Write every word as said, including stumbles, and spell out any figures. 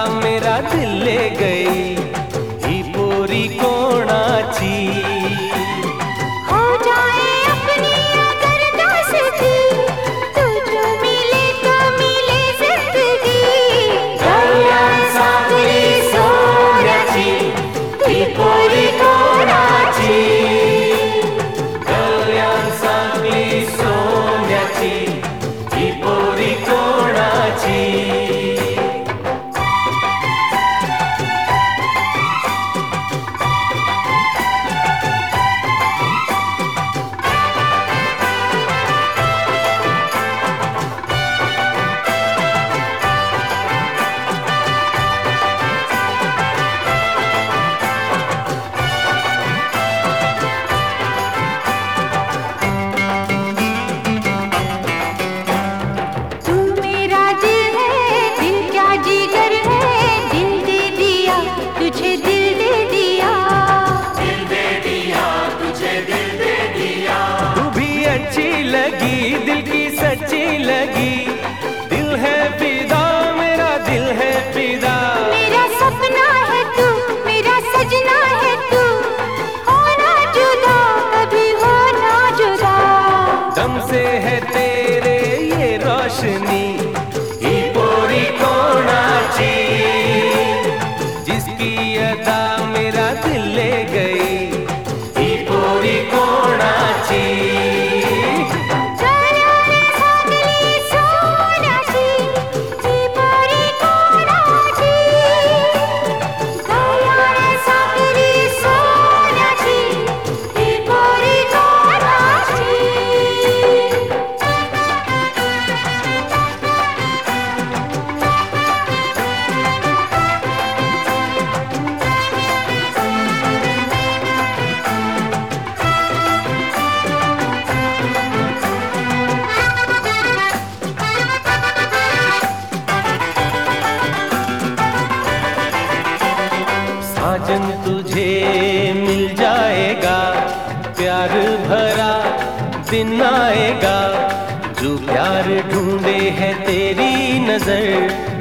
मेरा दिल ले गई ही पोरी कोणाची। हो जाए अपनी अगर दोस्ती, तुझे मिले तो मिले जिंदगी। कल्याण सांगली सोन्याची ही पोरी कोणाची। कल्याण सांगली सोन्याची ही पोरी कोणाची। दिल की सच्ची लगी, दिल है फिदा, मेरा दिल है फिदा। मेरा सपना है तू, मेरा सजना है तू, होना जुदा कभी होना जुदा। दम से है तेरे ये रोशनी ही पोरी कोणाची। जिसकी अदा मेरा दिल ले गई ही पोरी कोणाची। साजन तुझे मिल जाएगा, प्यार भरा दिन आएगा। जो प्यार ढूंढे है तेरी नजर